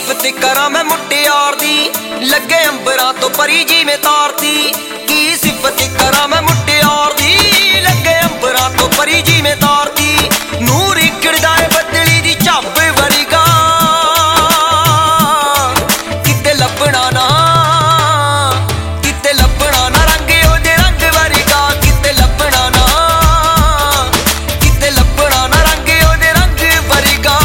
सिफत करा मैं मुटियार दी, लगे अंबरां तो परी जिवें तारती। की सिफत करा मैं मुटियार दी, लगे अंबरां तो परी जिवें तारती। नूर इकड़दा है बदली दी झब वरगा, किते लभना ना, किते लभना ना रंग ओदे रंग वरगा। किते लभना ना, किते लभना ना रंग ओदे रंग वरगा।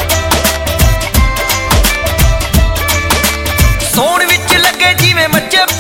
सोहण विच लगे जिवें मच्चे